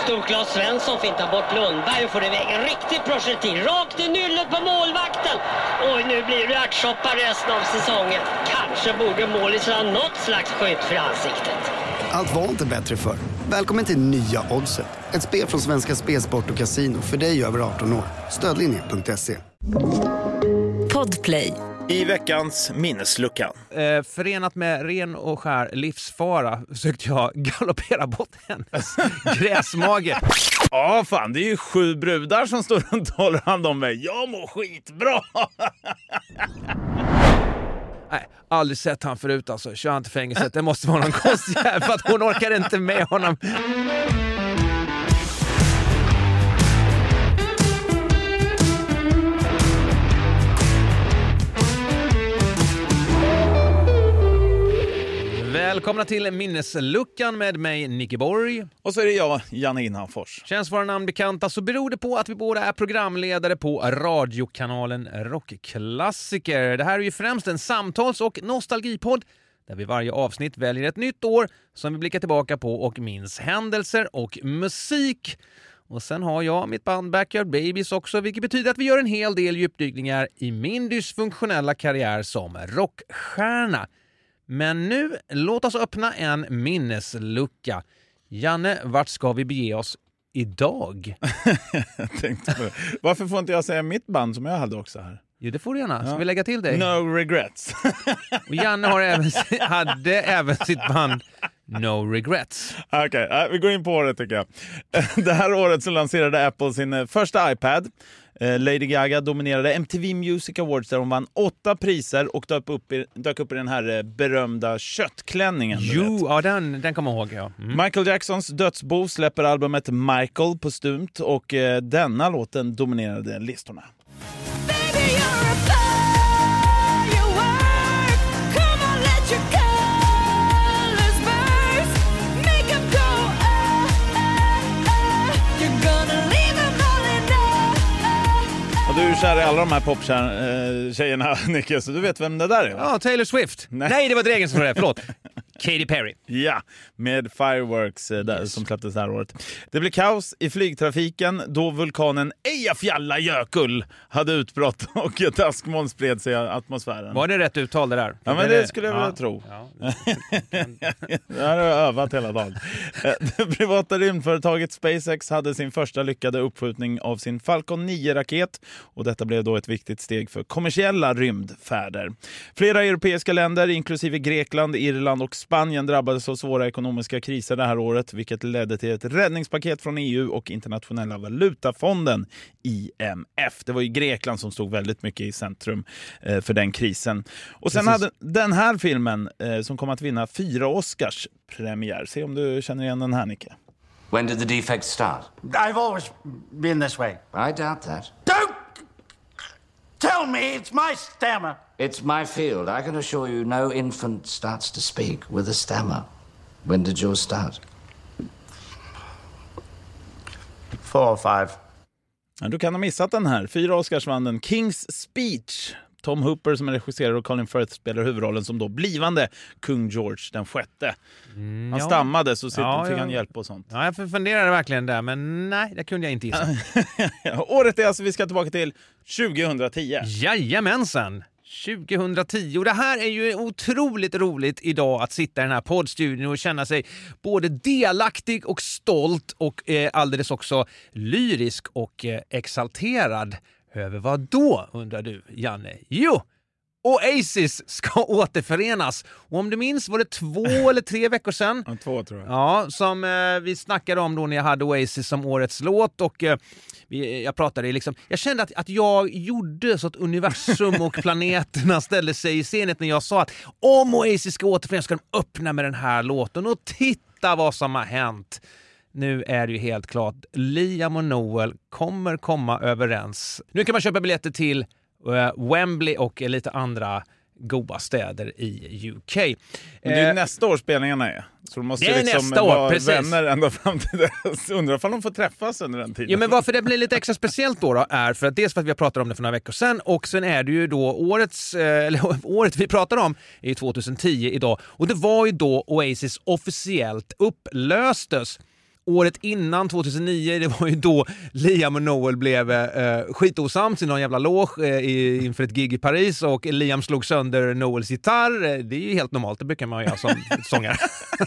Stod Claes Svensson fintar bort Lundberg och får iväg en riktig projektil rakt i nyllet på målvakten. Och nu blir det ärtsoppa resten av säsongen. Kanske borde målis ha något slags skydd för ansiktet. Allt var inte bättre förr. Välkommen till Nya Oddset. Ett spel från Svenska Spelsport och Casino för dig över 18 år. Stödlinjen.se. Podplay. I veckans minnesluckan. Förenat med ren och skär livsfara försökte jag galoppera bort hennes gräsmage. Ja, fan, det är ju 7 brudar som står runt och håller hand om mig. Jag mår skitbra! Nej, aldrig sett han förut alltså. Kör han till fängelset. Det måste vara någon konstig för att hon orkar inte med honom. Välkomna till minnesluckan med mig, Nicky Borg. Och så är det jag, Janne Innanfors. Känns våra namn bekanta så beror det på att vi båda är programledare på radiokanalen Rockklassiker. Det här är ju främst en samtals- och nostalgipodd där vi varje avsnitt väljer ett nytt år som vi blickar tillbaka på och minns händelser och musik. Och sen har jag mitt band Backyard Babies också, vilket betyder att vi gör en hel del djupdykningar i min dysfunktionella karriär som rockstjärna. Men nu, låt oss öppna en minneslucka. Janne, vart ska vi bege oss idag? Jag tänkte på det. Varför får inte jag säga mitt band som jag hade också här? Jo, det får du gärna. Ska vi lägga till dig? No regrets. Och Janne hade även sitt band No Regrets. Okej, vi går in på året tycker jag. Det här året så lanserade Apple sin första iPad. Lady Gaga dominerade MTV Music Awards där hon vann 8 priser och dök upp i den här berömda köttklänningen. Jo, ja, den kommer jag ihåg. Ja. Michael Jacksons dödsbo släpper albumet Michael postumt och denna låten dominerade listorna. Du är kär i alla de här poptjejerna, Nicky, så du vet vem det där är, va? Ja, Taylor Swift. Nej, det var Dregen som var det, förlåt. Katy Perry. Ja, med Fireworks där, som släpptes det här året. Det blev kaos i flygtrafiken då vulkanen Eyjafjallajökull hade utbrott och ett askmoln spred sig i atmosfären. Var det rätt uttal det där? Ja, men det skulle jag vilja tro. Ja. Jag har övat hela dagen. Det privata rymdföretaget SpaceX hade sin första lyckade uppskjutning av sin Falcon 9-raket och detta blev då ett viktigt steg för kommersiella rymdfärder. Flera europeiska länder, inklusive Grekland, Irland och Spanien drabbades av svåra ekonomiska kriser det här året, vilket ledde till ett räddningspaket från EU och Internationella valutafonden IMF. Det var ju Grekland som stod väldigt mycket i centrum för den krisen. Och sen hade den här filmen som kom att vinna 4 Oscars premiär. Se om du känner igen den här, Nicke. When did the defect start? I've always been this way. I doubt that. Don't tell me it's my stammer. It's my field. I can assure you no infant starts to speak with a stammer. When did yours start? 4 or 5. Ja, du kan ha missat den här. 4 Oscars vann den. King's Speech. Tom Hooper som är regisserare och Colin Firth spelar huvudrollen som då blivande kung George den 6:e. Han stammade så fick han hjälp och sånt. Ja, jag funderade verkligen där, men nej, det kunde jag inte gissa. Året är alltså, vi ska tillbaka till 2010. Jajamensan! 2010. Och det här är ju otroligt roligt idag att sitta i den här poddstudion och känna sig både delaktig och stolt och alldeles också lyrisk och exalterad. Över vad då, undrar du, Janne? Jo, Oasis ska återförenas. Och om du minns var det 2 eller 3 veckor sedan. Ja, 2 tror jag. Ja, som vi snackade om då när jag hade Oasis som årets låt. Och jag pratade liksom, jag kände att jag gjorde så att universum och planeterna ställde sig i scenet när jag sa att om Oasis ska återförenas ska de öppna med den här låten. Och titta vad som har hänt. Nu är det ju helt klart, Liam och Noel kommer komma överens. Nu kan man köpa biljetter till Wembley och lite andra goda städer i UK. Men det är nästa år spelningarna är. Så de måste det är liksom nästa år, vara precis. Vänner ända fram till dess. Undrar om de får träffas under den tiden. Ja, men varför det blir lite extra speciellt då är för att dels för att vi har pratat om det för några veckor sedan och sen är det ju då året vi pratar om är 2010 idag och det var ju då Oasis officiellt upplöstes. Året innan 2009, det var ju då Liam och Noel blev skitosams i någon jävla loge inför ett gig i Paris, och Liam slog sönder Noels gitarr. Det är ju helt normalt, det brukar man göra som sångare.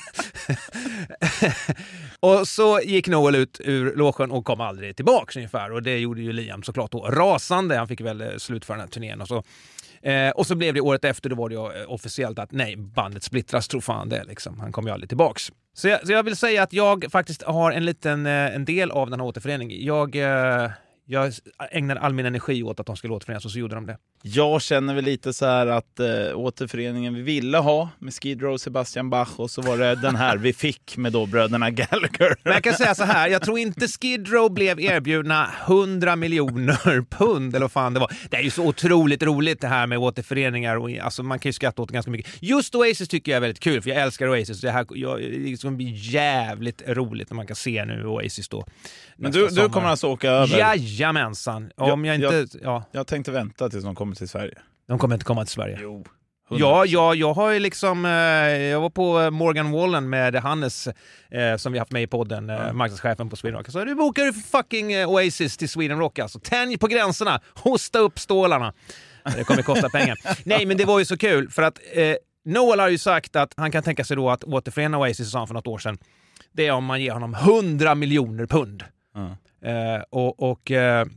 Och så gick Noel ut ur logen och kom aldrig tillbaka ungefär, och det gjorde ju Liam såklart då rasande. Han fick väl slut för den här turnén och så blev det året efter, då var det ju officiellt att nej, bandet splittras, tror fan det liksom. Han kom ju aldrig tillbaks. Så jag vill säga att jag faktiskt har en del av den här återföreningen. Jag ägnade all min energi åt att de skulle återförenas, och så gjorde de det. Jag känner väl lite så här att återföreningen vi ville ha med Skid Row, Sebastian Bach, och så var det den här vi fick med då bröderna Gallagher. Men jag kan säga så här, jag tror inte Skid Row blev erbjudna 100 miljoner pund eller vad fan det var. Det är ju så otroligt roligt det här med återföreningar, och alltså man kan ju skratta åt det ganska mycket. Just Oasis tycker jag är väldigt kul, för jag älskar Oasis. Det liksom blir jävligt roligt när man kan se nu Oasis då. Men du kommer alltså åka över? Jajamensan. Om jag tänkte vänta tills de kommer till Sverige. De kommer inte komma till Sverige. Jo. Ja, jag har ju liksom jag var på Morgan Wallen med Hannes som vi haft med i podden, marknadschefen på Sweden Rock. Så du bokar ju fucking Oasis till Sweden Rock, alltså. Tänj på gränserna, hosta upp stålarna. Det kommer kosta pengar. Nej, men det var ju så kul för att Noel har ju sagt att han kan tänka sig då att återförena Oasis, sa han för något år sedan. Det är om man ger honom 100 miljoner pund. Och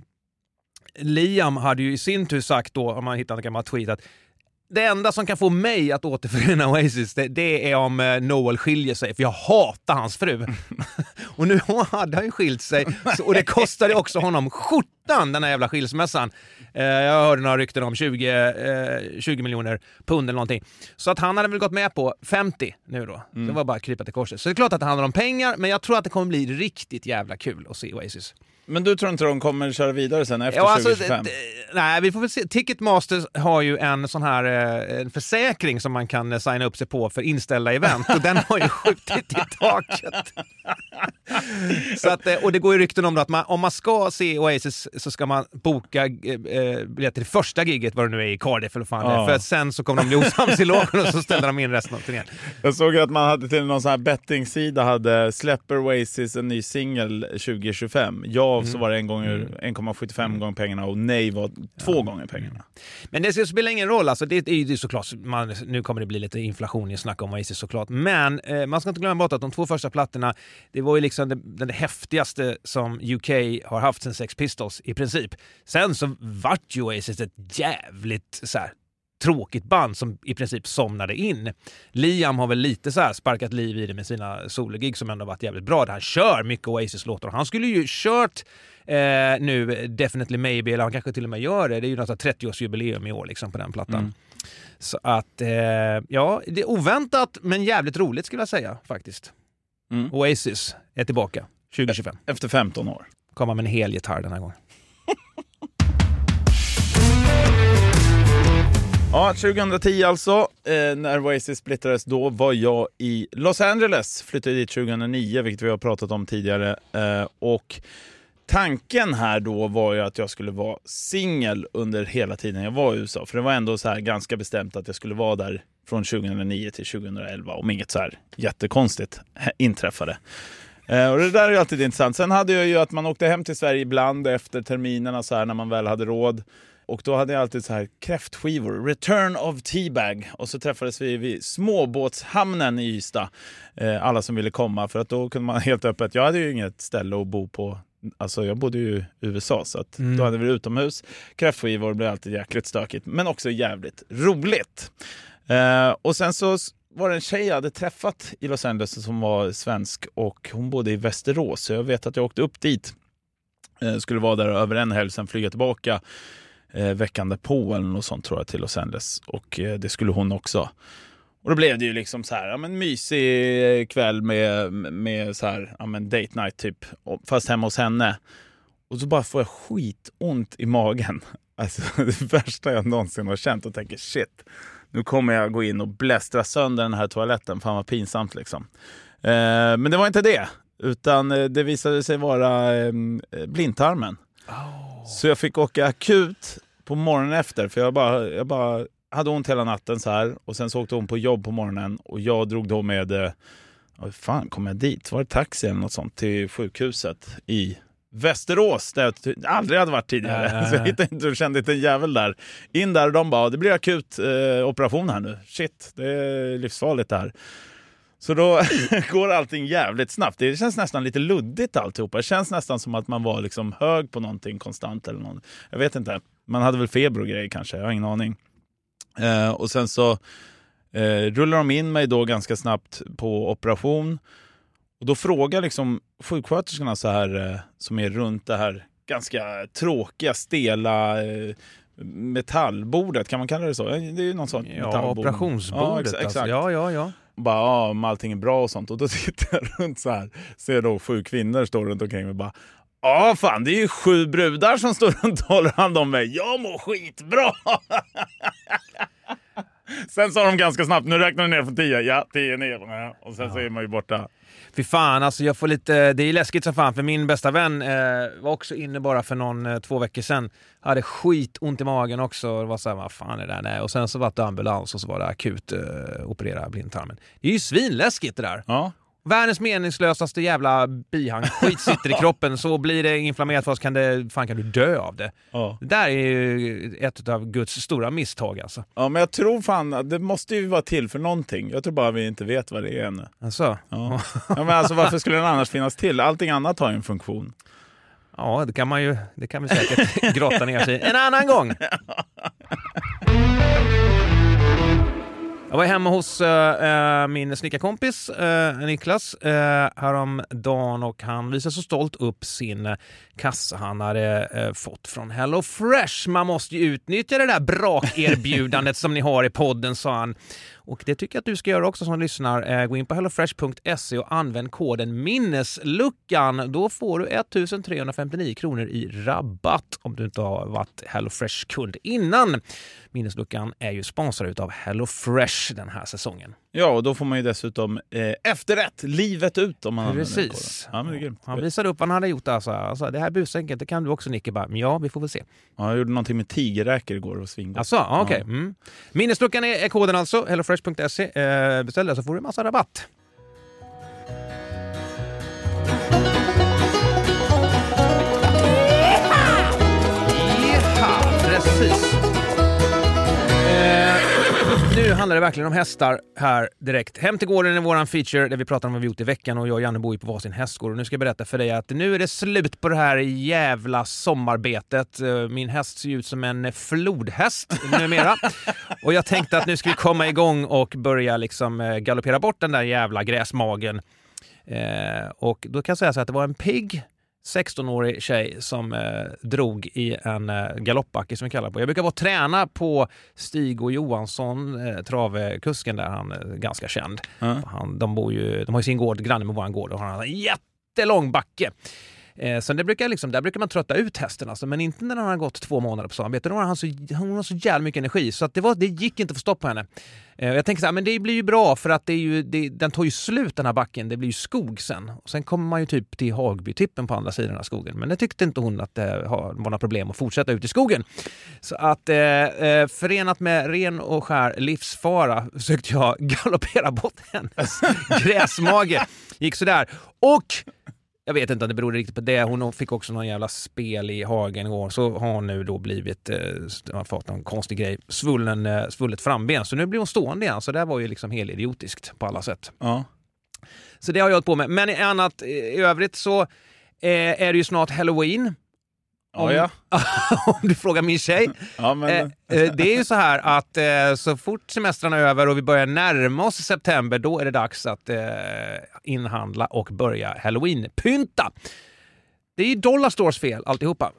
Liam hade ju i sin tur sagt då, om man hittar en gammal tweet, att det enda som kan få mig att återförena Oasis, det är om Noel skiljer sig, för jag hatar hans fru. Och nu hade han ju skilt sig, och det kostade också honom skjortan, den här jävla skilsmässan. Jag hörde några rykten om 20 miljoner pund eller någonting. Så att han hade väl gått med på 50 nu då. Det var bara att krypa till korset. Så det är klart att det handlar om pengar, men jag tror att det kommer bli riktigt jävla kul att se Oasis. Men du tror inte de kommer köra vidare sen efter 2025? Nej, vi får väl se. Ticketmaster har ju en sån här en försäkring som man kan signa upp sig på för inställda event, och den har ju skjutit i taket. Så att, och det går ju rykten om att om man ska se Oasis så ska man boka biljetter till första giget, vad det nu är, i Cardiff eller fan för att sen så kommer de bli osams i lågen och så ställer de in resten av turnén. Jag såg att man hade till någon sån här bettingsida hade släpper Oasis en ny singel 2025. Så var det 1,75 gånger pengarna, och nej var 2 gånger pengarna. Men det spelar ingen roll, alltså det är ju såklart, nu kommer det bli lite inflation i snack om Oasis såklart, men man ska inte glömma bort att de 2 första plattorna, det var ju liksom det häftigaste som UK har haft sen Sex Pistols i princip. Sen så vart ju Oasis ett jävligt så här tråkigt band som i princip somnade in. Liam har väl lite så här sparkat liv i det med sina sologig som ändå varit jävligt bra. Han kör mycket Oasis-låtar, och han skulle ju kört nu Definitely Maybe, eller han kanske till och med gör det. Det är ju något 30-årsjubileum i år liksom på den plattan. Så att det är oväntat men jävligt roligt skulle jag säga faktiskt. Oasis är tillbaka 2025. Efter 15 år. Kommer med en hel gitarr den här gången. Ja, 2010 alltså, när Oasis splittrades, då var jag i Los Angeles. Flyttade dit 2009, vilket vi har pratat om tidigare. Och tanken här då var ju att jag skulle vara singel under hela tiden jag var i USA. För det var ändå så här ganska bestämt att jag skulle vara där från 2009 till 2011. Om inget så här jättekonstigt inträffade. Och det där är ju alltid intressant. Sen hade jag ju att man åkte hem till Sverige ibland efter terminerna så här när man väl hade råd. Och då hade jag alltid så här kräftskivor, Return of Teabag. Och så träffades vi vid småbåtshamnen i Ystad. Alla som ville komma, för att då kunde man helt öppet. Jag hade ju inget ställe att bo på. Alltså jag bodde ju i USA, så att då hade vi utomhus. Kräftskivor blev alltid jäkligt stökigt, men också jävligt roligt. Och sen så var det en tjej jag hade träffat i Los Angeles som var svensk, och hon bodde i Västerås. Så jag vet att jag åkte upp dit. Skulle vara där över en helg, sen flyga tillbaka veckan därpå eller något sånt tror jag till Los Angeles, och det skulle hon också. Och då blev det ju liksom så här, mysig kväll med så här, date night typ, fast hemma hos henne. Och så bara får jag skitont i magen. Alltså det värsta jag någonsin har känt, och tänker shit, nu kommer jag gå in och blästra sönder den här toaletten, fan vad pinsamt liksom. Men det var inte det, utan det visade sig vara blindtarmen. Så jag fick åka akut på morgonen efter, för jag bara hade ont hela natten så här, och sen så åkte hon på jobb på morgonen, och jag drog då med fan kom jag dit? Så var det taxi eller något sånt till sjukhuset i Västerås där jag aldrig hade varit tidigare. Så jag hittade inte, kände inte en jävel där. In där och de bara, det blir akut operation här nu. Shit, det är livsfarligt det här. Så då går allting jävligt snabbt. Det känns nästan lite luddigt alltihopa. Det känns nästan som att man var liksom hög på någonting konstant eller något. Jag vet inte. Man hade väl feber och grejer kanske, jag har ingen aning. Och sen så rullar de in mig då ganska snabbt på operation. Och då frågar liksom sjuksköterskorna så här, som är runt det här ganska tråkiga, stela metallbordet. Kan man kalla det så? Det är ju någon sån metallbord. Operationsbordet. Exakt. Alltså. Ja. Bara, om allting är bra och sånt. Och då sitter jag runt så här. Ser då 7 kvinnor står runt omkring mig och bara, fan, det är ju 7 brudar som står runt och håller hand om mig. Jag mår skitbra! Sen sa de ganska snabbt, nu räknar vi ner från 10. Ja, 10 ner. Ja. Och sen så är man ju borta. Fy fan, alltså jag får lite, det är läskigt som fan, för min bästa vän var också inne bara för 2 veckor sedan. Hade skitont i magen också. Det var så här, vad fan är det där? Nej. Och sen så var det ambulans och så var det akut operera blindtarmen. Det är ju svinläskigt det där. Ja. Världens meningslösaste jävla bihang. Skit sitter i kroppen, så blir det inflammerat för oss, kan du dö av det. Ja. Det där är ju ett av Guds stora misstag alltså. Ja, men jag tror fan att det måste ju vara till för någonting. Jag tror bara vi inte vet vad det är ännu. Alltså? Ja. Men alltså varför skulle den annars finnas till? Allting annat har ju en funktion. Ja, det kan vi säkert grotta ner sig en annan gång. Jag var hemma hos min snickarkompis Niklas häromdagen, och han visade så stolt upp sin kassa han hade fått från Hello Fresh. Man måste ju utnyttja det där brakerbjudandet som ni har i podden, sa han. Och det tycker jag att du ska göra också som lyssnar. Gå in på hellofresh.se och använd koden minnesluckan. Då får du 1359 kronor i rabatt om du inte har varit HelloFresh-kund innan. Minnesluckan är ju sponsrad av HelloFresh den här säsongen. Ja, och då får man ju dessutom efterrätt, livet ut om man använder den koden. Ja, men det är grymt. Han visade upp vad han hade gjort. Alltså, det här busenkelt, det kan du också, Nicke. Bara, ja, vi får väl se. Ja, jag gjorde någonting med tigerräkor igår och svingade. Alltså, okej. Ja. Mm. Minnesluckan är koden alltså, hellofresh.se. Beställ det så får du en massa rabatt. Ja, precis. Nu handlar det verkligen om hästar här direkt. Hem till gården är våran feature där vi pratar om vad vi gjort i veckan, och jag och Janne bor ju på varsin hästgård, och nu ska jag berätta för dig att nu är det slut på det här jävla sommarbetet. Min häst ser ut som en flodhäst numera. Och jag tänkte att nu ska vi komma igång och börja liksom galoppera bort den där jävla gräsmagen. Och då kan jag säga så att det var en pigg 16-årig tjej som drog i en galoppbacke som vi kallar på. Jag brukar vara träna på Stig och Johansson, travkusken där, han är ganska känd. De har ju sin gård granne med våran gård, och han har en jättelång backe. Så där brukar man trötta ut hästen alltså, men inte när han har gått 2 månader på samarbete. Hon har så jävla mycket energi så att det gick inte att få stopp på henne. Jag tänker så här, men det blir ju bra för att den tar ju slut den här backen, det blir ju skog sen. Och sen kommer man ju typ till Hagbytippen på andra sidan av skogen, men det tyckte inte hon att det var några problem att fortsätta ut i skogen. Så att förenat med ren och skär livsfara försökte jag galoppera bort hennes gräsmage. Gick så där. Och jag vet inte om det beror riktigt på det. Hon fick också någon jävla spel i hagen igår. Så har hon nu då blivit fått någon konstig grej. Svullet framben. Så nu blir hon stående igen. Så det var ju liksom helt idiotiskt på alla sätt. Ja. Så det har jag hållit på med. Men i övrigt så är det ju snart Halloween. Om du frågar min tjej. Ja, men... det är ju så här att så fort semestrarna är över och vi börjar närma oss september, då är det dags att inhandla och börja Halloween-pynta. Det är ju Dollarstores fel, alltihopa.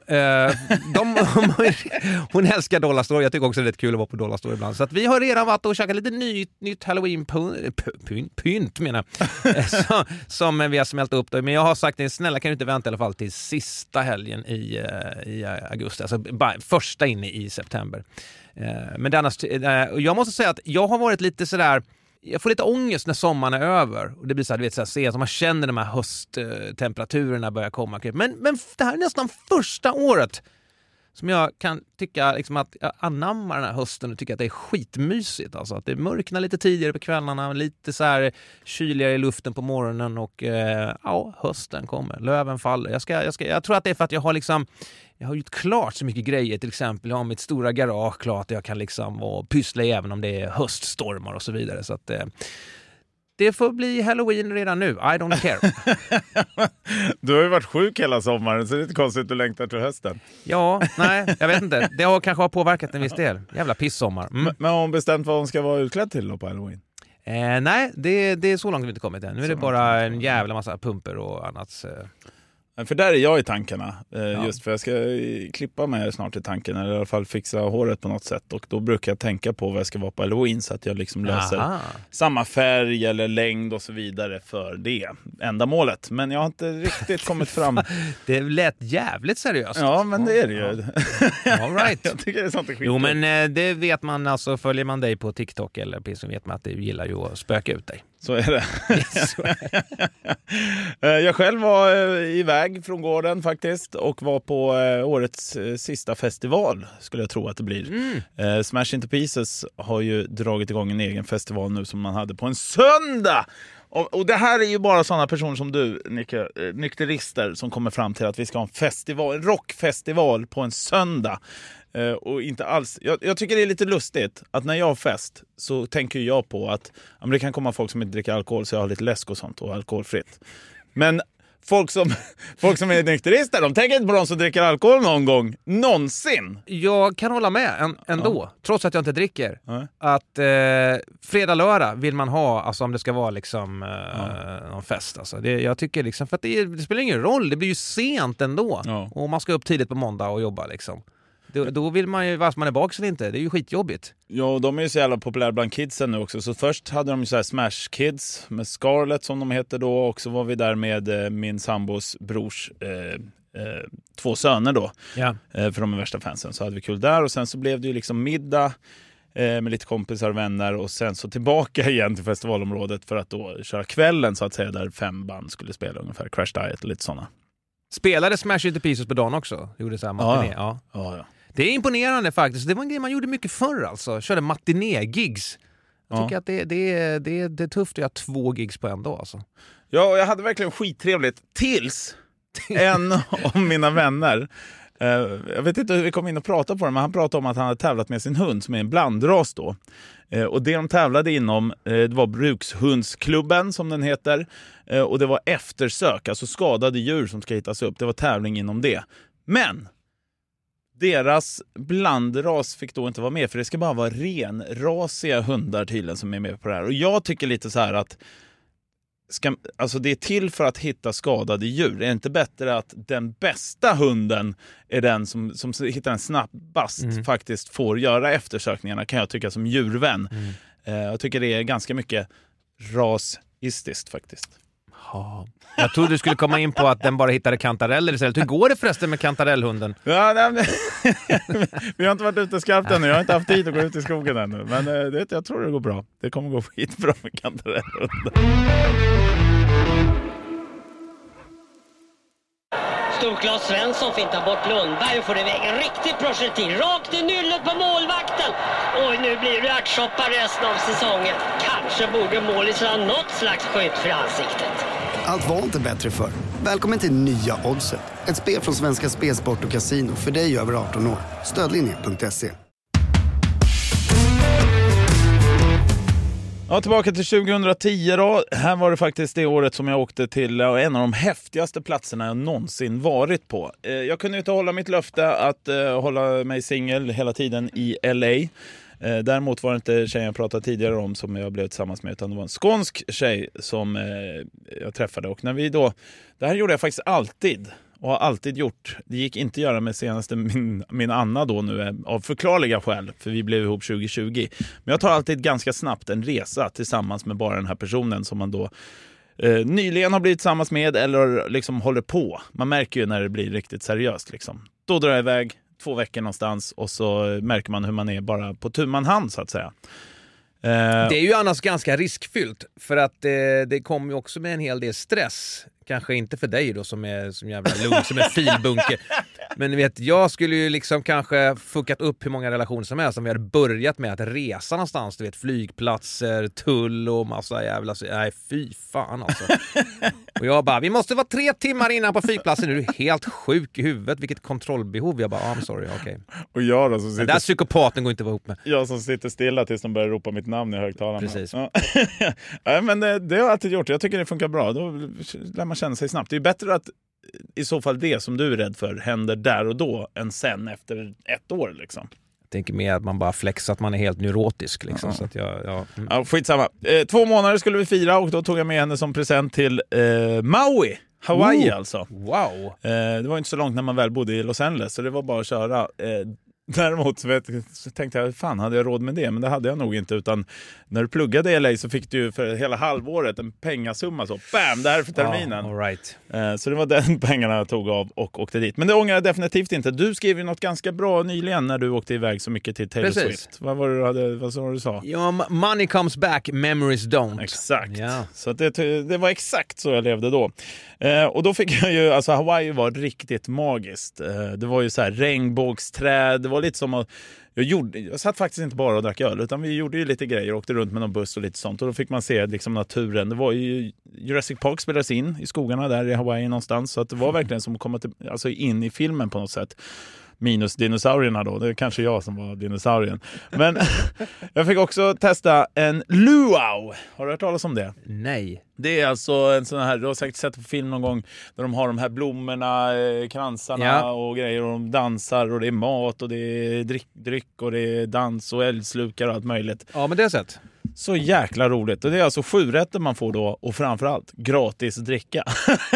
Hon älskar Dollarstore. Jag tycker också det är kul att vara på Dollarstore ibland. Så att vi har redan varit och käkat lite nytt Halloween-pynt menar jag. Som vi har smält upp. Då. Men jag har sagt, snälla kan du inte vänta i alla fall till sista helgen i augusti. Alltså bara första inne i september. Men det annars, jag måste säga att jag har varit lite sådär... Jag får lite ångest när sommaren är över. Och det blir så här, du vet, så här sent, så man känner de här hösttemperaturerna börjar komma. Men det här är nästan första året som jag kan tycka liksom att jag anammar den här hösten och tycker att det är skitmysigt. Alltså att det mörknar lite tidigare på kvällarna, lite så här kyligare i luften på morgonen och hösten kommer. Löven faller. Jag tror att det är för att jag har gjort klart så mycket grejer. Till exempel jag har mitt stora garage klart. Jag kan liksom pyssla även om det är höststormar och så vidare. Så att det får bli Halloween redan nu. I don't care. Du har ju varit sjuk hela sommaren så det är inte konstigt att du längtar till hösten. Ja, nej, jag vet inte. Det kanske har påverkat en viss del. Jävla pissommar. Men har hon bestämt vad hon ska vara utklädd till då på Halloween? Nej, det är så långt vi inte kommit än. Nu är det bara en jävla massa pumper och annat. För där är jag i tankarna. Just för jag ska klippa mig snart i tanken. Eller i alla fall fixa håret på något sätt. Och då brukar jag tänka på vad jag ska vara på Halloween. Så att jag liksom löser samma färg eller längd och så vidare för det ändamålet. Men jag har inte riktigt kommit fram. Det lät jävligt seriöst. Ja, men det är det ju. All right. Jag tycker det är sånt skit. Jo, men det vet man alltså. Följer man dig på TikTok eller precis så vet man att du gillar ju att spöka ut dig. Så är det. Yes. Jag själv var iväg från gården faktiskt och var på årets sista festival skulle jag tro att det blir. Smash Into Pieces har ju dragit igång en egen festival nu som man hade på en söndag. Och det här är ju bara sådana personer som du, Nicke, nykterister som kommer fram till att vi ska ha en rockfestival på en söndag. Och inte alls. Jag tycker det är lite lustigt att när jag har fest så tänker jag på att det kan komma folk som inte dricker alkohol så jag har lite läsk och sånt och alkoholfritt. Men folk som är nykterister, de tänker inte på de som dricker alkohol någon gång. Någonsin. Jag kan hålla med ändå, trots att jag inte dricker. Att fredag, lördag vill man ha, alltså om det ska vara liksom någon fest. Alltså. Jag tycker liksom, för att det spelar ingen roll, det blir ju sent ändå. Och man ska upp tidigt på måndag och jobba liksom. Då vill man ju, vars man är bak eller inte. Det är ju skitjobbigt. Ja, de är ju så jävla populära bland kidsen nu också. Så först hade de ju så här Smash Kids med Scarlett som de heter då. Och så var vi där med min sambos brors 2 söner då. Ja. För de är värsta fansen. Så hade vi kul där. Och sen så blev det ju liksom middag med lite kompisar och vänner. Och sen så tillbaka igen till festivalområdet för att då köra kvällen så att säga. Där 5 band skulle spela ungefär. Crash Diet och lite sådana. Spelade Smash Into Pieces på dagen också? Gjorde så här matiné? Ja. Det är imponerande faktiskt. Det var en grej man gjorde mycket förr alltså. Körde matiné-gigs. Jag tycker att det är tufft att göra 2 gigs på en dag alltså. Ja, och jag hade verkligen skittrevligt tills en av mina vänner. Jag vet inte hur vi kom in och pratade på det, men han pratade om att han hade tävlat med sin hund som är en blandras då. Och det de tävlade inom det var brukshundsklubben som den heter. Och det var eftersök, alltså skadade djur som ska hittas upp. Det var tävling inom det. Men deras blandras fick då inte vara med, för det ska bara vara renrasiga hundar tydligen som är med på det här. Och jag tycker lite så här att alltså det är till för att hitta skadade djur. Är det inte bättre att den bästa hunden är den som hittar en snabbast faktiskt får göra eftersökningarna, kan jag tycka som djurvän. Jag tycker det är ganska mycket rasistiskt faktiskt. Ja. Jag trodde du skulle komma in på att den bara hittade kantareller istället. Hur går det förresten med kantarellhunden? Ja, vi har inte varit ute skarpt ännu. Jag har inte haft tid att gå ut i skogen ännu. Men jag tror det går bra. Det kommer gå skitbra med kantarellhunden. Storklas Svensson fintar bort Lundberg och får iväg en riktig projektil rakt i nyllet på målvakten. Och nu blir det ärtsoppa resten av säsongen. Kanske borde målisen ha något slags skydd för ansiktet. Allt var inte bättre förr. Välkommen till nya Oddset. Ett spel från Svenska Spelsport och Casino för dig över 18 år. Stödlinje.se. Ja, tillbaka till 2010 då. Här var det faktiskt det året som jag åkte till en av de häftigaste platserna jag någonsin varit på. Jag kunde inte hålla mitt löfte att hålla mig singel hela tiden i LA. Däremot var det inte tjejen jag pratade tidigare om som jag blev tillsammans med, utan det var en skånsk tjej som jag träffade. Och när vi då, det här gjorde jag faktiskt alltid och har alltid gjort. Det gick inte att göra med senaste min Anna då nu av förklarliga skäl, för vi blev ihop 2020. Men jag tar alltid ganska snabbt en resa tillsammans med bara den här personen som man då nyligen har blivit tillsammans med eller liksom håller på. Man märker ju när det blir riktigt seriöst liksom. Då drar jag iväg 2 veckor någonstans och så märker man hur man är bara på tu man hand så att säga. Det är ju annars ganska riskfyllt för att det kommer ju också med en hel del stress. Kanske inte för dig då som är som jävla lugn som en filbunke. Men ni vet, jag skulle ju liksom kanske fuckat upp hur många relationer som helst om vi hade börjat med att resa någonstans, du vet, flygplatser, tull och massa jävla... Nej, fy fan alltså. Och jag bara, vi måste vara 3 timmar innan på flygplatsen. Nu är du helt sjuk i huvudet, vilket kontrollbehov. Jag bara, I'm sorry, okej. Och jag då som sitter... Den där psykopaten går inte att vara ihop med. Jag som sitter stilla tills de börjar ropa mitt namn i högtalarna. Precis. Ja. Ja, men det har jag alltid gjort. Jag tycker det funkar bra. Då lär man känna sig snabbt. Det är bättre att i så fall det som du är rädd för händer där och då än sen efter 1 år liksom. Jag tänker mer att man bara flexar att man är helt neurotisk liksom. Så att Ja, skitsamma. 2 månader skulle vi fira och då tog jag med henne som present till Maui. Hawaii alltså. Wow. Det var inte så långt när man väl bodde i Los Angeles så det var bara att köra. Däremot så tänkte jag, fan hade jag råd med det? Men det hade jag nog inte, utan när du pluggade i LA så fick du för hela halvåret en pengasumma så, bam, det här är för terminen. All right. Så det var den pengarna jag tog av och åkte dit. Men det ångrar jag definitivt inte. Du skrev ju något ganska bra nyligen när du åkte iväg så mycket till Taylor Swift. Vad var det du sa? Ja, money comes back, memories don't. Exakt. Ja. Så att det var exakt så jag levde då. Och då fick jag ju, alltså Hawaii var riktigt magiskt. Det var ju så här regnbågsträd, det var lite som att jag satt faktiskt inte bara och drack öl utan vi gjorde ju lite grejer, åkte runt med någon buss och lite sånt och då fick man se liksom naturen. Det var ju Jurassic Park spelades in i skogarna där i Hawaii någonstans så att det var verkligen som att komma alltså in i filmen på något sätt. Minus dinosaurierna då, det är kanske jag som var dinosaurien. Men jag fick också testa en luau. Har du hört talas om det? Nej. Det är alltså en sån här, du har säkert sett på film någon gång där de har de här blommorna, kransarna och grejer och de dansar och det är mat och det är dryck och det är dans och eldslukar och allt möjligt. Ja, men det har jag sett. Så jäkla roligt. Och det är alltså 7 rätter man får då och framförallt gratis dricka.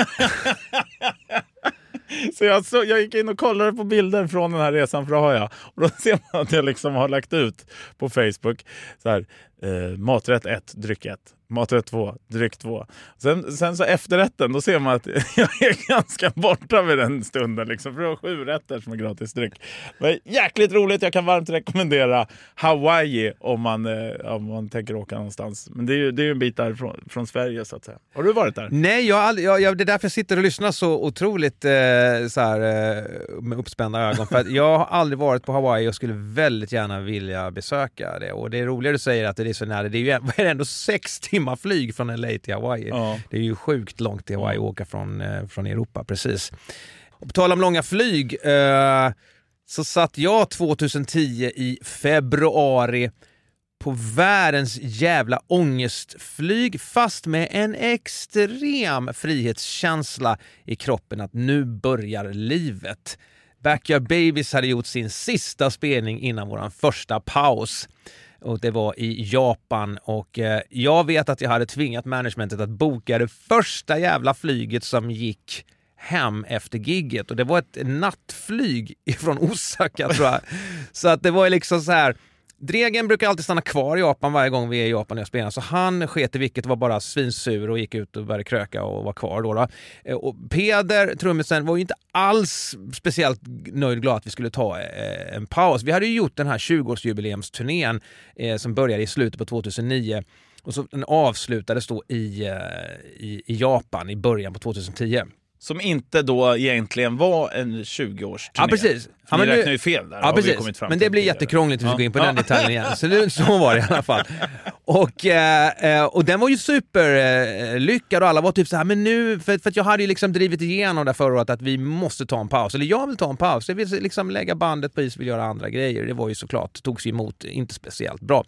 Så jag gick in och kollade på bilder från den här resan för det har jag. Och då ser man att jag liksom har lagt ut på Facebook så här, maträtt 1, dryck 1. Maträtt 2, dryck 2. Sen så efterrätten, då ser man att jag är ganska borta vid den stunden. Liksom, för det var 7 rätter som är gratis dryck. Det var jäkligt roligt, jag kan varmt rekommendera Hawaii om man tänker åka någonstans. Men det är ju en bit där från Sverige så att säga. Har du varit där? Nej, det är därför jag sitter och lyssnar så otroligt så här, med uppspända ögon. För att jag har aldrig varit på Hawaii och skulle väldigt gärna vilja besöka det. Och det är roligare du säger att det är så nära. Det är ju ändå 6 timmar flyg från LA till Hawaii. Ja. Det är ju sjukt långt till Hawaii att åka från Europa, precis. Och på tal om långa flyg så satt jag 2010 i februari på världens jävla ångestflyg fast med en extrem frihetskänsla i kroppen att nu börjar livet. Backyard Babies hade gjort sin sista spelning innan våran första paus. Och det var i Japan och jag vet att jag hade tvingat managementet att boka det första jävla flyget som gick hem efter gigget och det var ett nattflyg från Osaka tror jag. Så att det var liksom så här, Dregen brukar alltid stanna kvar i Japan varje gång vi är i Japan när jag spelar. Så han sket i vilket, var bara svinsur och gick ut och började kröka och var kvar då. Och Peder, trummisen, var ju inte alls speciellt nöjd och glad att vi skulle ta en paus. Vi hade ju gjort den här 20-årsjubileumsturnén som började i slutet på 2009. Och så den avslutades då i Japan i början på 2010. Som inte då egentligen var en 20-årsturné. Ja, precis. Ja, men räknar ju fel där. Ja, precis. Men det blir jättekrångligt att gå in på den detaljen igen. Så var det i alla fall. Och den var ju superlyckad och alla var typ så här, men nu, för att jag hade ju liksom drivit igenom där förra året att vi måste ta en paus. Eller jag vill ta en paus. Jag vill liksom lägga bandet på is, vill göra andra grejer. Det var ju såklart, togs ju emot inte speciellt bra.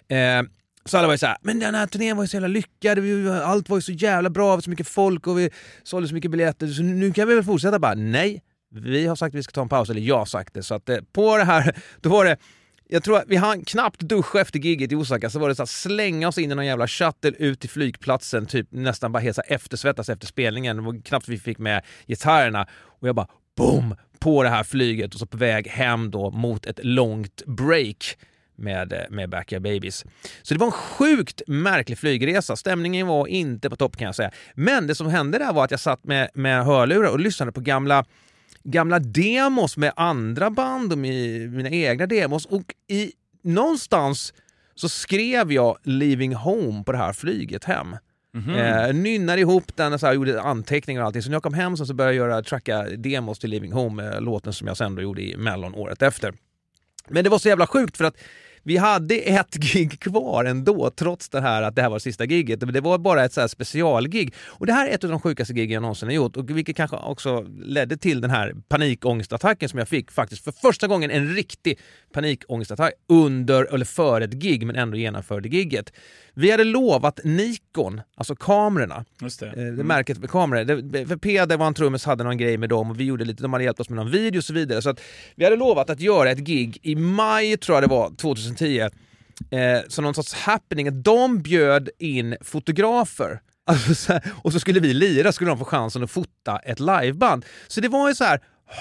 Så alla var ju såhär, men den här turnén var ju så jävla lyckad, allt var ju så jävla bra, det var så mycket folk och vi sålde så mycket biljetter, så nu kan vi väl fortsätta. Bara, nej, vi har sagt att vi ska ta en paus, eller jag har sagt det. Så att på det här, då var det, jag tror att vi hann knappt duscha efter gigget i Osaka, så var det så att slänga oss in i någon jävla shuttle ut till flygplatsen, typ nästan bara helt så eftersvettas efter spelningen. Det var knappt vi fick med gitarrerna och jag bara, boom, på det här flyget och så på väg hem då mot ett långt break med Backyard Babies. Så det var en sjukt märklig flygresa. Stämningen var inte på topp kan jag säga. Men det som hände där var att jag satt med hörlurar och lyssnade på gamla demos med andra band och mina egna demos. Och någonstans så skrev jag Leaving Home på det här flyget hem. Nynnade ihop den och så här, gjorde anteckningar och allting. Så när jag kom hem så började jag tracka demos till Living Home, låten som jag sen då gjorde i Mellon året efter. Men det var så jävla sjukt för att vi hade ett gig kvar ändå, trots det här att det här var sista giget. Det var bara ett så här specialgig. Och det här är ett av de sjukaste giggen jag någonsin har gjort. Och vilket kanske också ledde till den här panikångestattacken som jag fick faktiskt för första gången. En riktig panikångestattack under eller före ett gig, men ändå genomförde gigget. Vi hade lovat Nikon, alltså kamerorna. Just det. Det märket med kameror. För Peder var en trummis, hade någon grej med dem och vi gjorde lite, de hade hjälpt oss med någon video och så vidare. Så att vi hade lovat att göra ett gig i maj, tror jag det var, 2010. Så någon sorts happening. De bjöd in fotografer. Alltså, och så skulle vi lira, skulle de få chansen att fota ett liveband. Så det var ju så här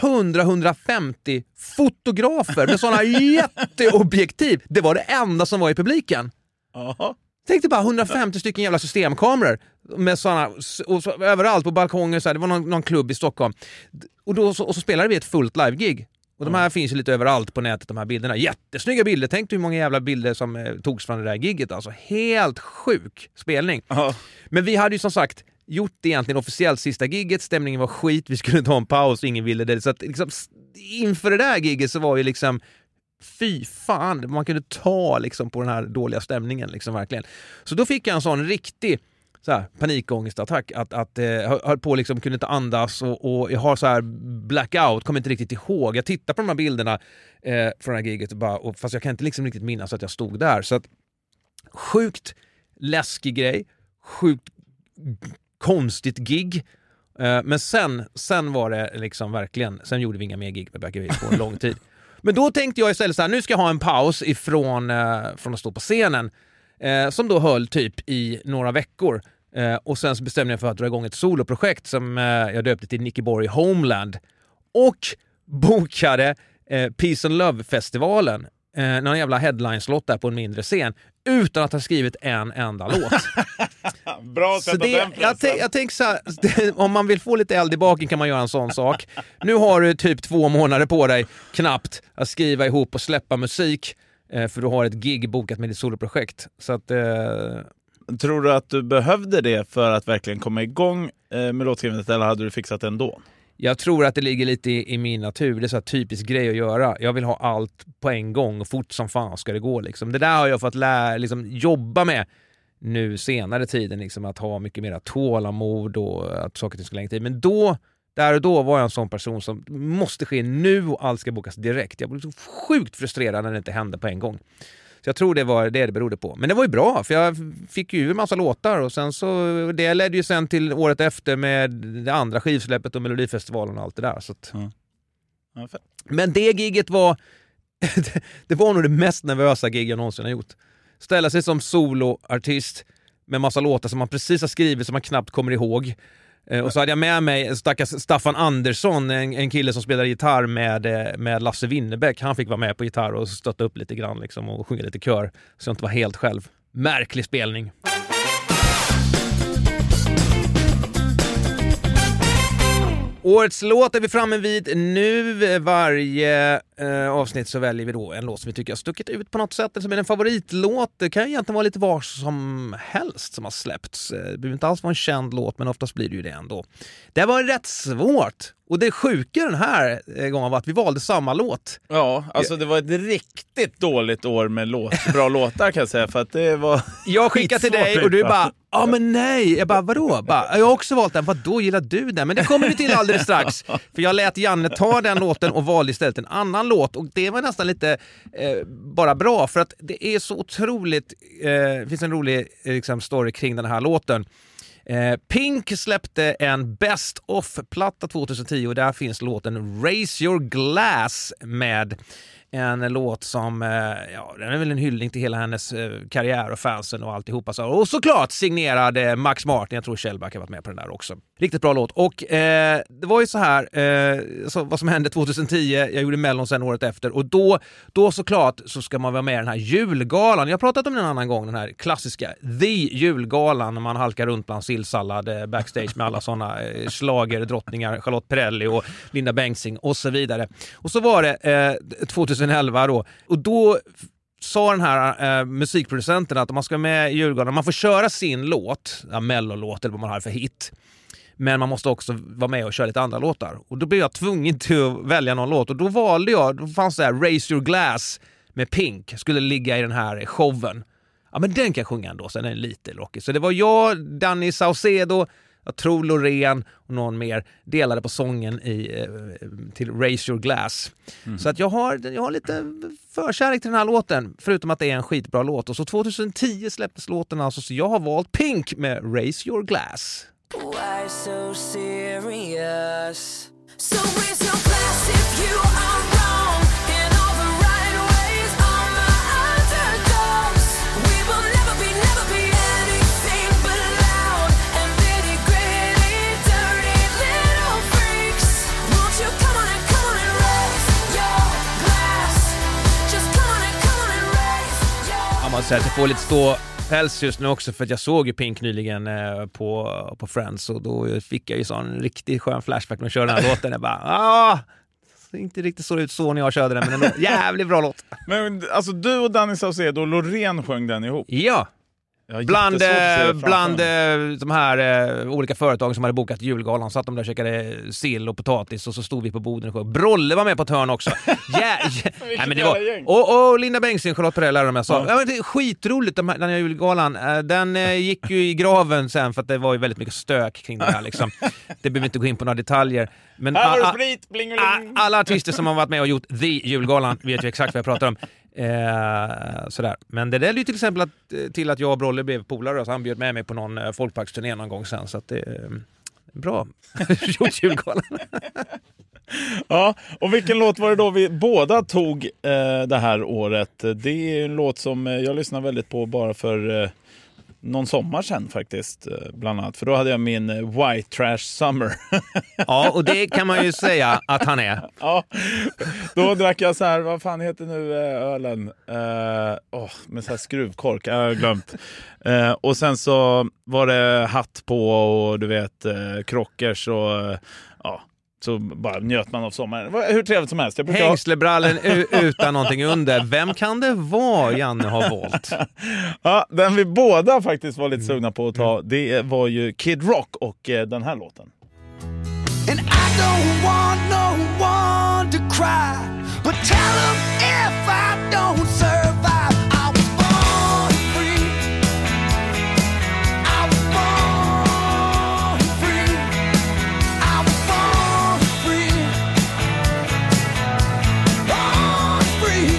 100-150 fotografer med sådana jätteobjektiv. Det var det enda som var i publiken. Aha. Tänkte bara 150 stycken jävla systemkameror med såna, och så, överallt på balkonger så här, det var någon klubb i Stockholm. Och så spelade vi ett fullt live-gig. Och de här finns ju lite överallt på nätet, de här bilderna. Jättesnygga bilder. Tänk hur många jävla bilder som togs från det där gigget. Alltså helt sjuk spelning. Men vi hade ju som sagt gjort det egentligen officiellt sista gigget. Stämningen var skit. Vi skulle ta en paus. Ingen ville det. Så att liksom, inför det där gigget så var ju liksom fy fan. Man kunde ta liksom på den här dåliga stämningen liksom verkligen. Så då fick jag en sån riktig så här, panikångestattack att höll på liksom, kunde inte andas och jag har så här blackout, kommer inte riktigt ihåg. Jag tittar på de här bilderna från det här giget och fast jag kan inte liksom riktigt minnas att jag stod där. Så att sjukt läskig grej, sjukt konstigt gig. Men sen var det liksom verkligen, sen gjorde vi inga mer gig med Back Away på en lång tid. Men då tänkte jag istället så här, nu ska jag ha en paus från att stå på scenen som då höll typ i några veckor. Och sen så bestämde jag för att dra igång ett soloprojekt som jag döpte till Nicky Borg Homeland. Och bokade Peace and Love-festivalen. Någon jävla headline-slott där på en mindre scen. Utan att ha skrivit en enda låt. Bra sätt att jag tänker så här, om man vill få lite eld i baken kan man göra en sån sak. Nu har du typ 2 månader på dig knappt att skriva ihop och släppa musik. För du har ett gig bokat med ditt soloprojekt. Så att... Tror du att du behövde det för att verkligen komma igång med låtskrivandet eller hade du fixat det ändå? Jag tror att det ligger lite i min natur. Det är så här typisk grej att göra. Jag vill ha allt på en gång och fort som fan ska det gå. Liksom. Det där har jag fått liksom, jobba med nu senare tiden. Liksom, att ha mycket mer tålamod och att saker ska längre tid. Men där och då var jag en sån person som måste ske nu och allt ska bokas direkt. Jag blev så sjukt frustrerad när det inte hände på en gång. Så jag tror det var det berodde på. Men det var ju bra, för jag fick ju en massa låtar och sen så, det ledde ju sen till året efter med det andra skivsläppet och Melodifestivalen och allt det där. Så att... Ja, men det giget var, det var nog det mest nervösa gig jag någonsin har gjort. Ställa sig som soloartist med massa låtar som man precis har skrivit som man knappt kommer ihåg. Och så hade jag med mig Staffan Andersson, en kille som spelar gitarr med Lasse Winnerbäck. Han fick vara med på gitarr och stötta upp lite grann liksom, och sjunga lite kör. Så jag inte var helt själv. Märklig spelning. Årets låt är vi framme vid nu. Varje avsnitt så väljer vi då en låt som vi tycker har stuckit ut på något sätt. Som är en favoritlåt. Det kan ju egentligen vara lite var som helst som har släppts. Det behöver inte alls vara en känd låt, men oftast blir det ju det ändå. Det var rätt svårt. Och det sjuka den här gången var att vi valde samma låt. Ja, alltså det var ett riktigt dåligt år med bra låtar kan jag säga. För att det var jag skickade till dig och du bara, ja men nej. Jag bara, vadå? Jag har också valt den. Vadå gillar du den? Men det kommer vi till alldeles strax. För jag lät Janne ta den låten och valde istället en annan låt. Och det var nästan lite bara bra. För att det är så otroligt, det finns en rolig liksom, story kring den här låten. Pink släppte en Best of-platta 2010 och där finns låten Raise Your Glass med en låt som, den är väl en hyllning till hela hennes karriär och fansen och alltihopa. Och såklart signerade Max Martin, jag tror Kjellback har varit med på den där också. Riktigt bra låt. Och det var ju så här, vad som hände 2010, jag gjorde Mellon sen året efter. Och då såklart så ska man vara med i den här julgalan. Jag har pratat om den en annan gång, den här klassiska The julgalan när man halkar runt bland sillsallad backstage med alla sådana schlagerdrottningar, Charlotte Perrelli och Linda Bengtzing och så vidare. Och så var det 2011 då. Och då sa den här musikproducenten att om man ska med i Djurgården, man får köra sin låt, mellolåt eller vad man har för hit. Men man måste också vara med och köra lite andra låtar. Och då blev jag tvungen till att välja någon låt. Och då valde jag, då fanns det här Raise Your Glass med Pink. Skulle ligga i den här showen. Ja, men den kan jag sjunga ändå, så den är lite rockig. Så det var jag, Danny Saucedo, jag tror Loreen och någon mer delade på sången till Raise Your Glass. Så att jag har lite förkärlek till den här låten, förutom att det är en skitbra låt. Och så 2010 släpptes låten alltså, så jag har valt Pink med Raise Your Glass. Why so serious? So raise your glass if you are wrong in all the right ways. All my underdogs, we will never be anything but loud and nitty gritty, dirty little freaks. Won't you come on and raise your glass? Just come on and raise your. Jag måste säga att jag får lite stå päls just nu också, för att jag såg ju Pink nyligen på Friends, och då fick jag ju sån riktigt skön flashback när jag körde den här låten. Jag bara, inte riktigt så ut så när jag körde den, men ändå jävligt bra låt. Men alltså du och Danny Saucedo och Loreen sjöng den ihop? Ja. Bland de här olika företagen som hade bokat julgalan, så att de där käkade sill och potatis, och så stod vi på Boden och sjöng. Brolle var med på ett hörn också. Nej, men det var, och Linda Bengtzing, Charlotte Perrell, de jag sa. Ja, men det är skitroligt, den här julgalan. Den gick ju i graven sen, för att det var ju väldigt mycket stök kring det här liksom. Det behöver inte gå in på några detaljer. Men alla artister som har varit med och gjort The julgalan vet ju exakt vad jag pratar om. Sådär. Men det där är till exempel till att jag och Brolle blev polare, så han bjöd med mig på någon folkparksturné någon gång sen, så att det är bra gjort julgalan. Ja, och vilken låt var det då vi båda tog det här året? Det är en låt som jag lyssnar väldigt på bara för någon sommar sedan faktiskt, bland annat. För då hade jag min White Trash Summer. Ja, och det kan man ju säga att han är. Ja, då drack jag så här, vad fan heter nu ölen? Med så här skruvkork, jag har glömt. Och sen så var det hatt på och du vet, krockers och så bara njöt man av sommaren. Hur trevligt som helst. Hängslebrallen utan någonting under. Vem kan det vara Janne har valt? Ja, den vi båda faktiskt var lite sugna på att ta, det var ju Kid Rock och den här låten. And I don't want no one to cry, but tell them if I don't survive, I was born free. I was born free. I was born free. Born free.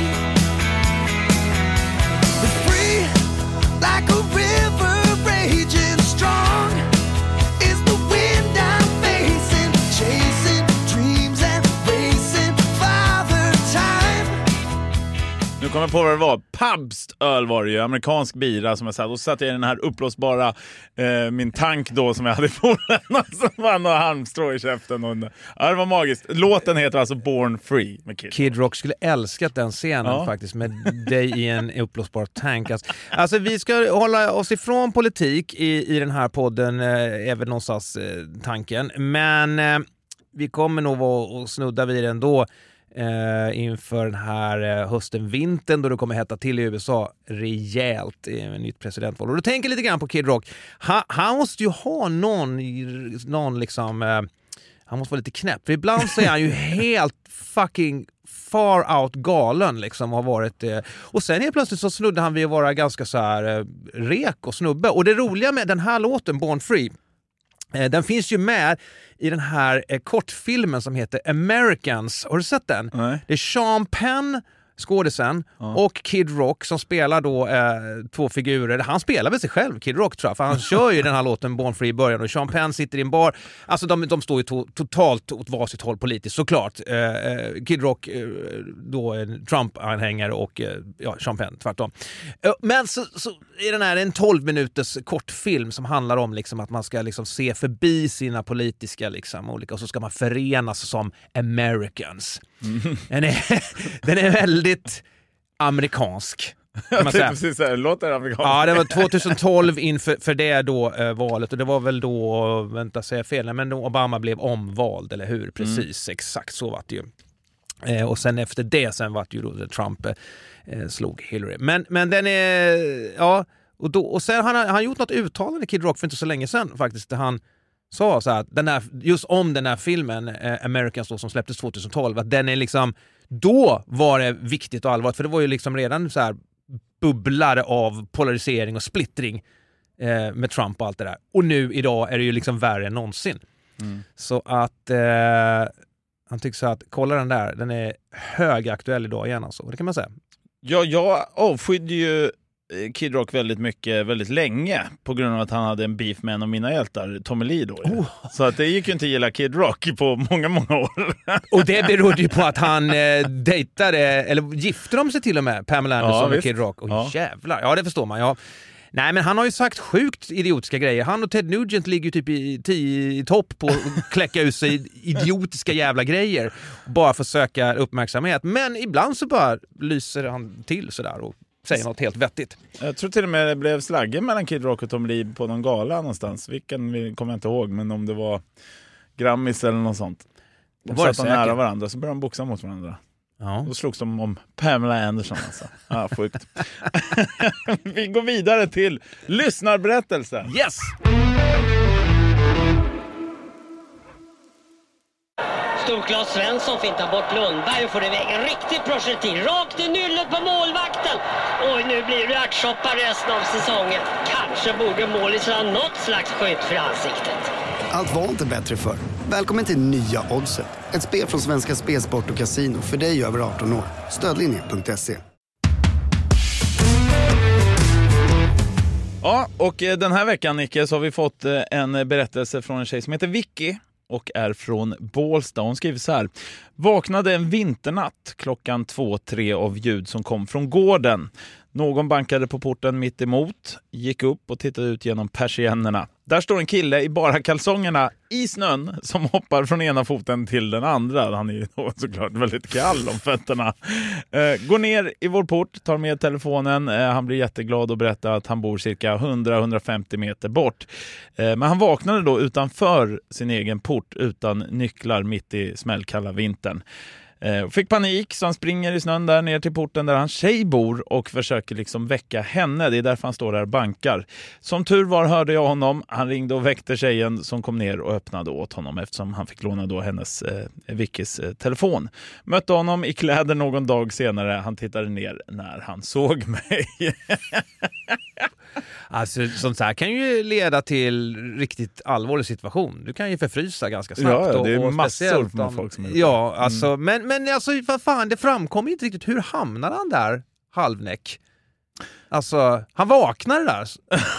It's free like a river raging strong. Is the wind I'm facing, chasing dreams and racing father time. Nu kommer jag på vad det var. Pabst öl var det ju, amerikansk bira som jag satt. Och så satt jag i den här uppblåsbara min tank då som jag hade i poolen. Och så var några halmstrå i käften. Och, det var magiskt. Låten heter alltså Born Free med Kid Rock skulle älskat den scenen faktiskt, med dig i en uppblåsbar tank. Alltså vi ska hålla oss ifrån politik i den här podden, är väl någonstans tanken. Men vi kommer nog vara och snudda vid den då. Inför den här hösten, vintern, då det kommer hetta till i USA rejält i en nytt presidentval. Och du tänker lite grann på Kid Rock. Han måste ju ha någon liksom, han måste vara lite knäpp. För ibland så är han ju helt fucking far out galen liksom, har varit. Och sen helt plötsligt så snudde han vid att vara ganska så här rek och snubbe. Och det roliga med den här låten, Born Free, den finns ju med i den här kortfilmen som heter Americans. Har du sett den? Nej. Det är Sean Penn, skådisen, och Kid Rock som spelar då två figurer. Han spelar väl sig själv, Kid Rock, tror jag, för han kör ju den här låten Born Free i början, och Sean Penn sitter i en bar. Alltså de står ju totalt åt varsitt håll politiskt, såklart. Kid Rock då en Trump-anhängare och Sean Penn tvärtom. Men så är den här en 12 minuters kortfilm som handlar om liksom att man ska liksom se förbi sina politiska liksom olika, och så ska man förenas som Americans. Den är väldigt amerikansk, kan man säga. Precis, det låter amerikanskt. Ja, det var 2012 inför det då valet, och det var väl då, säga fel, men då Obama blev omvald, eller hur? Precis, exakt så var det ju. Och sen efter det sen var det ju då Trump slog Hillary. Men den är ja, och sen han gjort något uttalande Kid Rock för inte så länge sedan faktiskt, där han sa så här att just om den här filmen Americans då, som släpptes 2012, att den är liksom, då var det viktigt och allvarligt, för det var ju liksom redan så här bubblare av polarisering och splittring med Trump och allt det där. Och nu idag är det ju liksom värre än någonsin. Så att han tycker så att kolla den är högaktuell idag igen alltså. Det kan man säga. Ja, jag avskydde ju Kid Rock väldigt mycket, väldigt länge, på grund av att han hade en beef med en av mina hjältar, Tommy Lee då. Så att det gick ju inte att gilla Kid Rock på många, många år. Och det berodde ju på att han dejtade, eller gifte de sig till och med, Pamela Anderson och Kid Rock. Jävlar, ja det förstår man, ja. Nej, men han har ju sagt sjukt idiotiska grejer. Han och Ted Nugent ligger ju typ i topp på att kläcka ut sig idiotiska jävla grejer. Bara för att söka uppmärksamhet. Men ibland så bara lyser han till sådär och säger något helt vettigt. Jag tror till och med det blev slaggen mellan Kid Rock och Tom Lee på någon gala någonstans. Vilken kommer jag inte ihåg, men om det var Grammis eller något sånt. De satt nära varandra, så började de boxa mot varandra. Ja. Då slogs de om Pamela Anderson alltså. Ja, sjukt. Vi går vidare till lyssnarberättelsen. Yes! Storklas Svensson fintar bort Lundberg och får iväg en riktig projektil rakt i nyllet på målvakten. Och nu blir det ärtsoppa resten av säsongen. Kanske borde målis ha något slags skydd för ansiktet. Allt var inte bättre förr. Välkommen till nya Oddset. Ett spel från Svenska Spelsport och Casino för dig över 18 år. Stödlinjen.se. Ja, och den här veckan, Nicke, så har vi fått en berättelse från en tjej som heter Vicky och är från Bålsta. Hon skriver så här: vaknade en vinternatt klockan 2-3 av ljud som kom från gården. Någon bankade på porten mitt emot, gick upp och tittade ut genom persiennerna. Där står en kille i bara kalsongerna i snön som hoppar från ena foten till den andra. Han är ju såklart väldigt kall om fötterna. Går ner i vår port, tar med telefonen. Han blir jätteglad och berättar att han bor cirka 100-150 meter bort. Men han vaknade då utanför sin egen port utan nycklar mitt i smällkalla vintern. Fick panik, så han springer i snön där ner till porten där hans tjej bor och försöker liksom väcka henne. Det är därför han står där och bankar. Som tur var hörde jag honom. Han ringde och väckte tjejen som kom ner och öppnade åt honom eftersom han fick låna då hennes Vickys telefon. Mötte honom i kläder någon dag senare. Han tittade ner när han såg mig. Alltså sånt här kan ju leda till riktigt allvarlig situation. Du kan ju förfrysa ganska snabbt. Ja, det är och massor med folk som är det. Ja, alltså, men alltså vad fan, det framkommer inte riktigt. Hur hamnade han där halvnäck? Alltså, han vaknade där.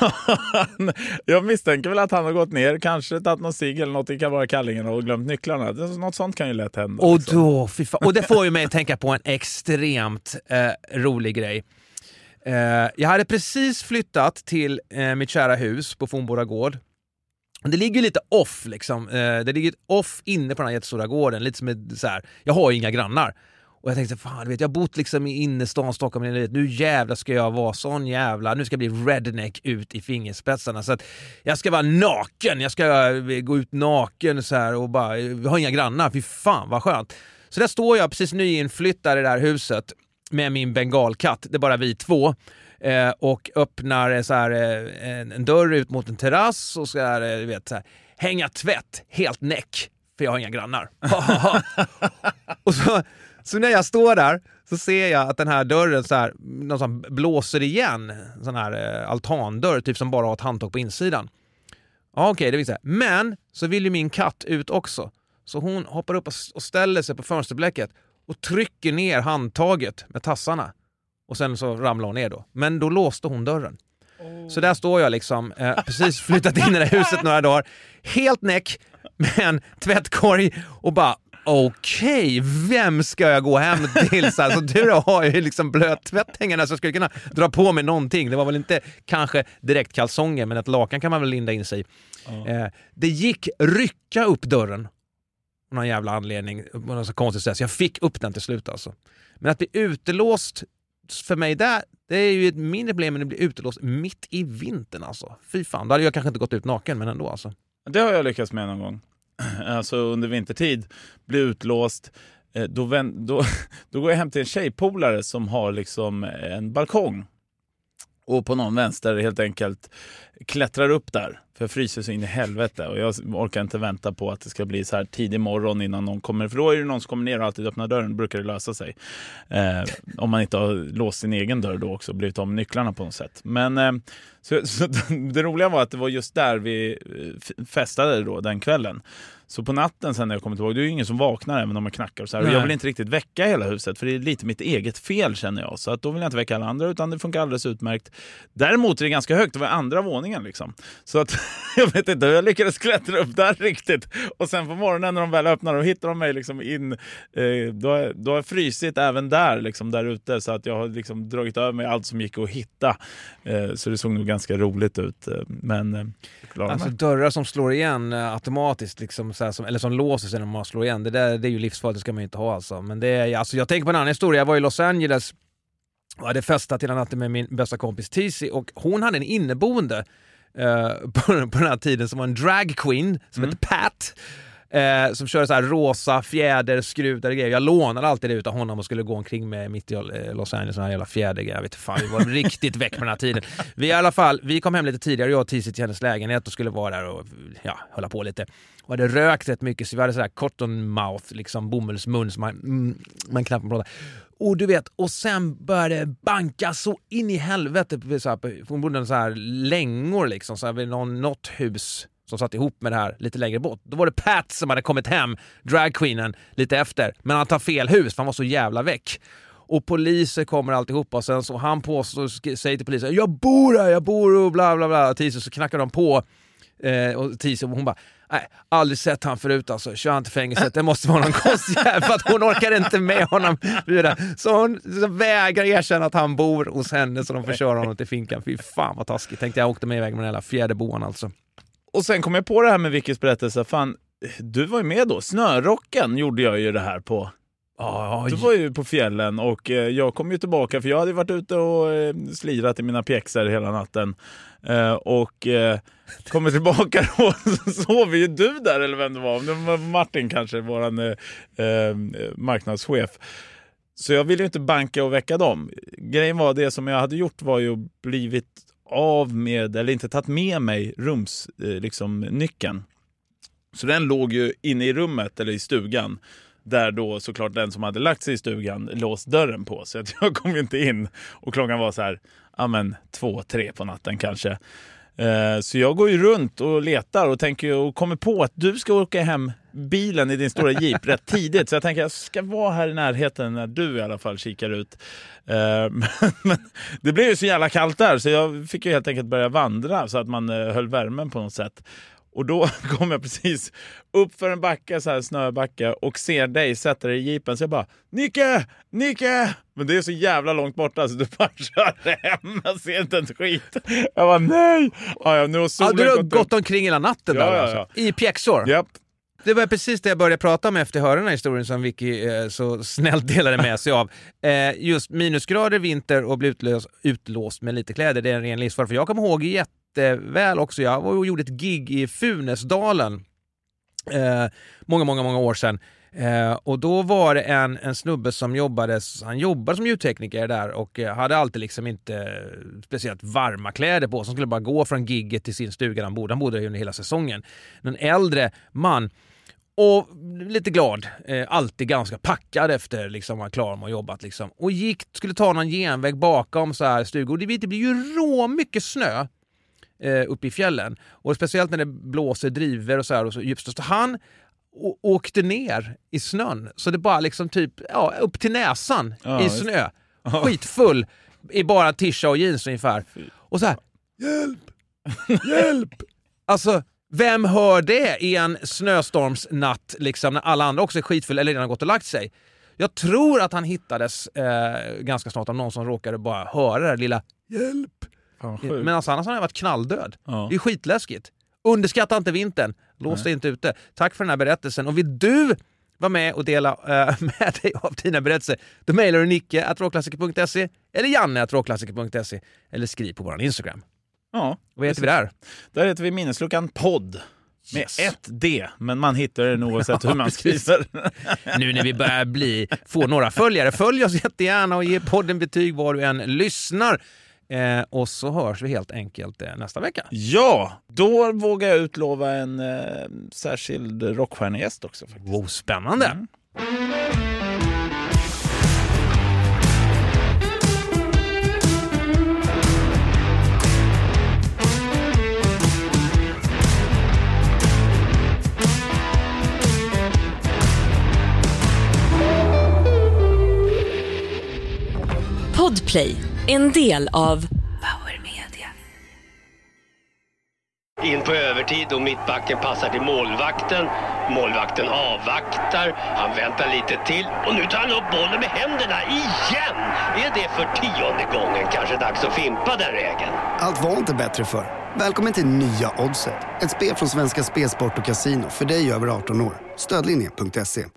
Jag misstänker väl att han har gått ner, kanske tagit någon cigg eller något, det kan vara kallingen och glömt nycklarna. Något sånt kan ju lätt hända. Och då, fy fan. Och det får ju mig att tänka på en extremt rolig grej. Jag hade precis flyttat till mitt kära hus på Fornboda gård. Det ligger lite off liksom. Det ligger off inne på den här jättestora gården. Lite som så här, jag har ju inga grannar. Och jag tänkte, fan vet jag har bott liksom i innerstan Stockholm. Nu jävlar ska jag vara sån jävla. Nu ska jag bli redneck ut i fingerspetsarna. Så att jag ska vara naken. Jag ska gå ut naken så här och bara, vi har inga grannar. Fy fan vad skönt. Så där står jag precis nyinflyttad i det här huset med min bengalkatt. Det är bara vi två. Och öppnar så här, en dörr ut mot en terrass och så här, du vet, så här, hänga tvätt helt näck för jag har inga grannar. Och så när jag står där så ser jag att den här dörren så här, någon som blåser igen, sån här altandörr typ som bara har ett handtag på insidan. Ja, okej, det vill säga. Men så vill ju min katt ut också. Så hon hoppar upp och ställer sig på fönsterblecket och trycker ner handtaget med tassarna. Och sen så ramlar hon ner då. Men då låste hon dörren. Så där står jag liksom, precis flyttat in i det här huset några dagar. Helt näck med en tvättkorg och bara, okej, vem ska jag gå hem till? Så du har ju liksom blöt tvätthängarna så jag skulle kunna dra på mig någonting. Det var väl inte kanske direkt kalsonger, men ett lakan kan man väl linda in sig. Det gick rycka upp dörren. Någon jävla anledning, på något så konstigt sätt. Så jag fick upp den till slut alltså. Men att bli utelåst för mig där, det är ju ett mindre problem än att bli utelåst mitt i vintern alltså. Fy fan, då hade jag kanske inte gått ut naken, men ändå alltså. Det har jag lyckats med någon gång. Alltså under vintertid bli utlåst. Då går jag hem till en tjejpolare som har liksom en balkong. Och på någon vänster helt enkelt klättrar upp där. För jag fryser så in i helvete. Och jag orkar inte vänta på att det ska bli så här tidig morgon innan någon kommer. För då är det någon som kommer ner och alltid öppnar dörren. Då brukar det lösa sig. Om man inte har låst sin egen dörr då också. Blivit av nycklarna på något sätt. Men så det roliga var att det var just där vi festade då den kvällen. Så på natten sen när jag kommer tillbaka, det är ju ingen som vaknar även om man knackar och så här. Och jag vill inte riktigt väcka hela huset för det är lite mitt eget fel känner jag. Så att då vill jag inte väcka alla andra utan det funkar alldeles utmärkt. Däremot är det ganska högt, det var andra våningen liksom. Så att jag vet inte, jag lyckades klättra upp där riktigt. Och sen på morgonen när de väl öppnar och hittar de mig liksom in, då har jag frysit även där liksom där ute. Så att jag har liksom dragit över mig allt som gick att hitta. Så det såg nog ganska roligt ut. Men alltså dörrar som slår igen automatiskt liksom så här, eller som låser sig när man slår igen. Det är ju livsfarligt, det ska man ju inte ha alltså. Men det är, alltså jag tänker på en annan historia. Jag var i Los Angeles och hade festat hela natten med min bästa kompis Tizi och hon hade en inneboende på den här tiden som var en drag queen som hette Pat. Som körde så här rosa fjäder, skruvade grejer. Jag lånade alltid det utav honom och skulle gå omkring med mitt i Los Angeles, sån här jävla fjädergrejer. Jag vet fan, vi var riktigt väck på den här tiden. Vi kom hem lite tidigare, jag och Tizi till hennes lägenhet och skulle vara där och hålla på lite. Och det rökt rätt mycket så vi hade så här cotton mouth, liksom bomullsmun som man knappt pratar. Och du vet, och sen började banka så in i helvete så här, hon bodde så här längor liksom, så här vid något hus som satt ihop med det här lite längre bort. Då var det Pat som hade kommit hem, dragqueenen, lite efter. Men han tar fel hus, för han var så jävla väck. Och poliser kommer alltihopa och sen så han påstår, säger till polisen, jag bor och bla bla bla. Tizi så knackar de på och Tizi hon bara, nej, aldrig sett han förut alltså, kör han till fängelset, det måste vara någon konstig jävel för att hon orkar inte med honom vidare. Så hon vägrar erkänna att han bor hos henne så de får köra honom till finkan. Fy fan vad taskigt, tänkte jag åkte med iväg med den hela fjäderboan alltså. Och sen kom jag på det här med Vickys berättelse. Fan, du var ju med då. Snörocken gjorde jag ju det här på. Du var ju på fjällen och jag kom ju tillbaka för jag hade varit ute och slirat i mina pjäxor hela natten. Och kommer tillbaka och så sov ju du där eller vem det var. Det var Martin kanske, våran marknadschef. Så jag ville ju inte banka och väcka dem. Grejen var det som jag hade gjort var ju blivit av med, eller inte tagit med mig liksom nyckeln. Så den låg ju inne i rummet eller i stugan. Där då såklart den som hade lagt sig i stugan låst dörren på. Så att jag kom ju inte in. Och klockan var så här, 2-3 på natten kanske. Så jag går ju runt och letar och tänker och kommer på att du ska åka hem bilen i din stora jeep rätt tidigt. Så jag tänker jag ska vara här i närheten när du i alla fall kikar ut. Men det blev ju så jävla kallt där så jag fick ju helt enkelt börja vandra så att man höll värmen på något sätt. Och då kom jag precis upp för en backe, så här snöbacke, och ser dig sätta dig i jeepen. Så jag bara, Nicke! Men det är så jävla långt borta så du bara kör hem. Jag ser inte ett skit. Jag bara, nej! Nu har solen du har gått omkring hela natten där alltså. I pjäxor? Japp. Det var precis det jag började prata om efter att höra den här historien som Vicky så snällt delade med sig av. Just minusgrader, vinter och bli utlåst med lite kläder, det är en ren livsfara. För jag kommer ihåg jätteväl också, jag var och gjorde ett gig i Funäsdalen många år sedan. Och då var det en snubbe som jobbade som ljudtekniker där och hade alltid liksom inte speciellt varma kläder på, som skulle bara gå från gigget till sin stuga han bodde under hela säsongen. En äldre man och lite glad, alltid ganska packad efter liksom var klar med att jobbat liksom. Och skulle ta någon genväg bakom så här stugor. Och det blir ju rå mycket snö uppe i fjällen. Och speciellt när det blåser driver och så här och så djupt. Så han åkte ner i snön. Så det bara liksom typ upp till näsan i snö. Skitfull i bara tisha och jeans ungefär. Och så här, hjälp! Alltså, vem hör det i en snöstormsnatt liksom, när alla andra också är skitfull eller redan har gått och lagt sig? Jag tror att han hittades ganska snart av någon som råkade bara höra det lilla hjälp. Men alltså, annars har han varit knalldöd. Det är skitläskigt. Underskatta inte vintern. Lås dig inte ute. Tack för den här berättelsen. Och vill du vara med och dela med dig av dina berättelser, då mejlar du Nicke@rockklassiker.se eller Janne@rockklassiker.se eller skriv på vår Instagram. Ja. Vad heter vi där? Där heter vi Minnesluckan podd. Med ett D, men man hittar den oavsett hur man skriver. Nu när vi börjar få några följare, följ oss jättegärna och ge podden betyg var du än lyssnar. Och så hörs vi helt enkelt nästa vecka. Ja, då vågar jag utlova en särskild rockstjärnegäst också. Faktiskt. Wow, spännande! Podplay, en del av Power Media. In på övertid och mittbacken passar till målvakten. Målvakten avvaktar. Han väntar lite till. Och nu tar han upp bollen med händerna igen. Är det för 10:e gången kanske dags att fimpa den regeln? Allt var inte bättre för. Välkommen till nya Oddset. Ett spel från Svenska Spelsport och Casino för dig över 18 år. Stödlinjen.se.